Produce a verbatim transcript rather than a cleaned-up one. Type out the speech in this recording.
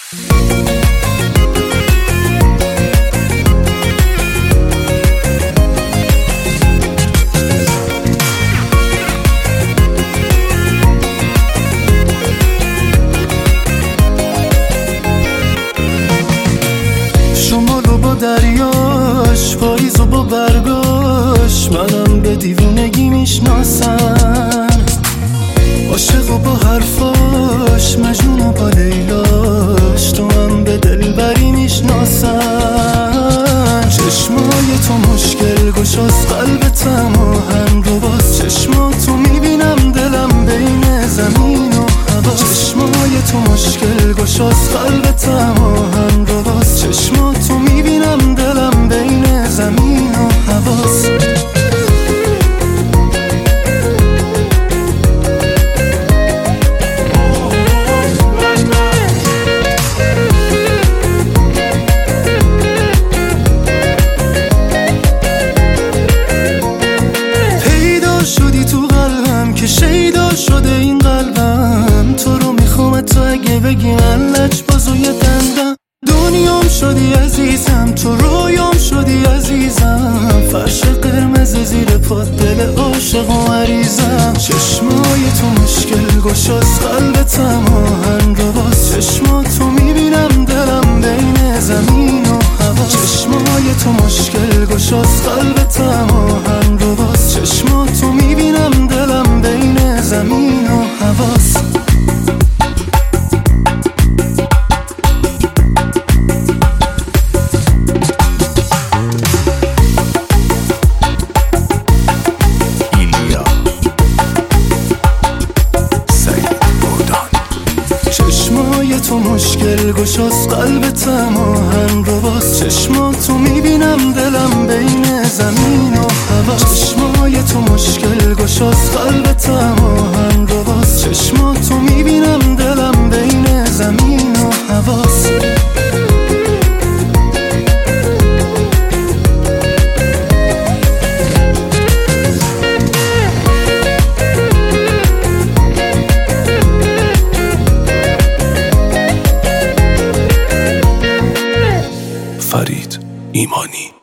شمالو با دریاش، پاییزو با برگاش، منم به دیوونگی میشناسم. عاشقو با حرفاش، مجنونو با لیلاش، تو هم به دلبری میشناسم. چشمای تو مشکل گشاست، قلبتم آهن رو باز. چشماتو میبینم دلم بین زمین و هوا. چشمای تو مشکل گشاست، قلبتم آهن رو باز. چشماتو میبینم دلم بین زمین و هواست. شیدا شده این قلبم، تو رو میخوام تو اگه بگی من لجباز و یه دندم. دنیام شدی عزیزم، تو رویام شدی عزیزم. فرش قرمز زیر پات، دل عاشق و مریضم. چشمای تو مشکل گشاست، قلبتم آهن رو باز. چشماتو میبینم دلم بین زمین و هوا. چشمای تو مشکل گشاست، قلبتم آهن رو باز. چشماتو میبینم دلم بین زمین و هواست. چشمای تو مشکل گشاست، قلبتم آهن رو باز. چشماتو میبینم دلم بین زمین و هوا. چشمای تو مشکل گشاست، قلبتم آهن رو باز. چشماتو میبینم دلم بین زمین و هواست. فرید ایمانی.